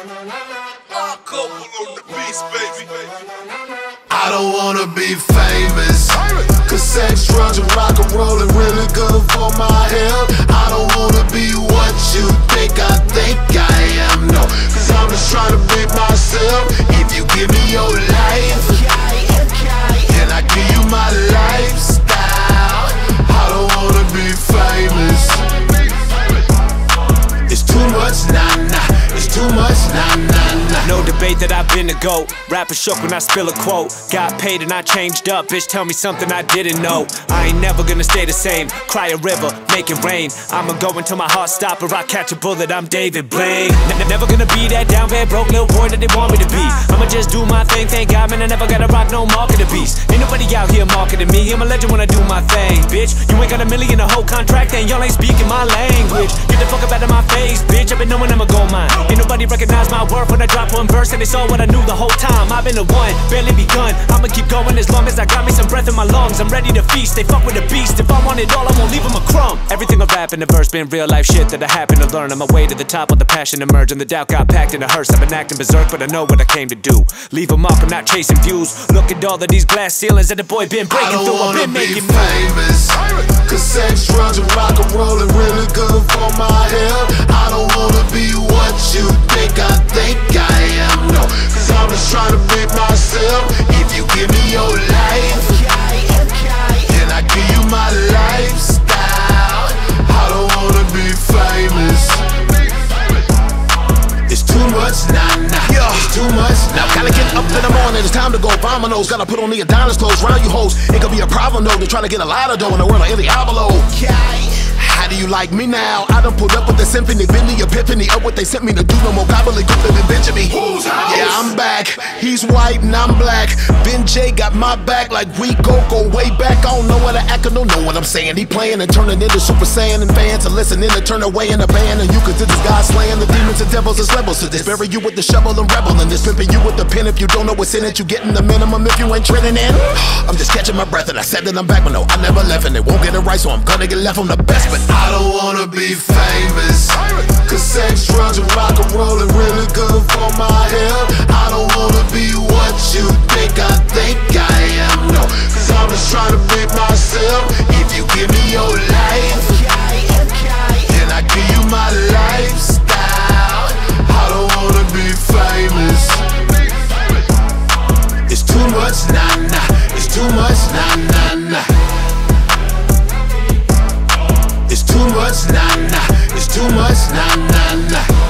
I don't wanna be famous, cause sex, drugs, and rock and roll are really good for my health. I don't wanna be what you think I am, no, cause I'm just trying to be myself. If you give me your life, and I give you my lifestyle, I don't wanna be famous. It's too much, nah, it's too much, nah. No debate that I've been the GOAT. Rapper shook when I spill a quote. Got paid and I changed up. Bitch, tell me something I didn't know. I ain't never gonna stay the same. Cry a river, make it rain. I'ma go until my heart stop or I catch a bullet. I'm David Blaine. Never gonna be that down bad broke little boy that they want me to be. I'ma just do my thing, thank God, man. I never gotta rock no marketing beast. Ain't nobody out here marketing me. I'm a legend when I do my thing, bitch. You ain't got $1 million a whole contract and y'all ain't speaking my language. Get the fuck up out of my face, bitch. I've been knowing I'ma go mine. Ain't nobody recognize my worth when I drop one verse and they saw what I knew the whole time. I've been the one, barely begun. I'ma keep going as long as I got me some breath in my lungs. I'm ready to feast, they fuck with the beast. If I want it all, I won't leave them a crumb. Everything I rap in the verse been real life shit that I happen to learn. On my way to the top with the passion emerge and the doubt got packed in a hearse. I've been acting berserk, but I know what I came to do. Leave them up, I'm not chasing views. Look at all of these glass ceilings that the boy been breaking through. I've been making famous, cause sex, drugs, and rock and roll are really good for my health. I don't wanna be what you think I am, no, cause I'm just trying to be myself. If you give me your life, and I give you my lifestyle, I don't wanna be famous. It's too much, nah, it's too much. Now gotta get up in the morning, it's time to go buy my nose. Gotta put on the Adonis clothes, round you hoes. It could be a problem though, to try to get a lot of dough in the world of El Diablo. How do you like me now? I done pulled up with the symphony, been the epiphany of what they sent me to do. No more gobbledygook than Benjamin. Yeah, I'm back. He's white and I'm black. Ben J got my back like we go way back. I don't know what to act, I don't know what I'm saying. He playing and turning into Super Saiyan, and fans are listening to turn away in the band. And you consider this guy slaying the demons and devils. There's levels to this. Bury you with the shovel and rebel in this. Pimping you with the pen. If you don't know what's in it, you getting the minimum if you ain't treading in. I'm just catching my breath and I said that I'm back, but no, I never left and they won't get it right, so I'm gonna get left on the best. But I don't wanna be famous, cause sex, drugs, and rock and roll are really good for my health. I don't wanna be what you think I am, no, cause I'm just trying to be myself. If you give me your life, and I give you my lifestyle, I don't wanna be famous. It's too much, nah, it's too much, nah. It's too much, nah, it's too much, nah.